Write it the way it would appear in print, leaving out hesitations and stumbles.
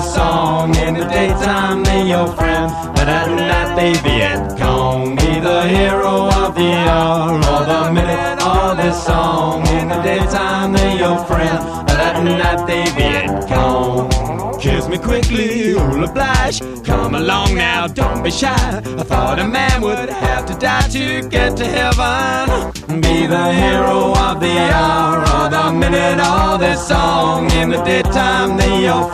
song. In the daytime they're your friend, but at night they Viet Cong. Be the hero of the hour or the minute of this song. In the daytime they're your friend, but at night they Viet Cong. Kiss me quickly, you'll oblige. Come along now, don't be shy. I thought a man would have to die to get to heaven. Be the hero of the hour or the minute of this song. In the daytime they're your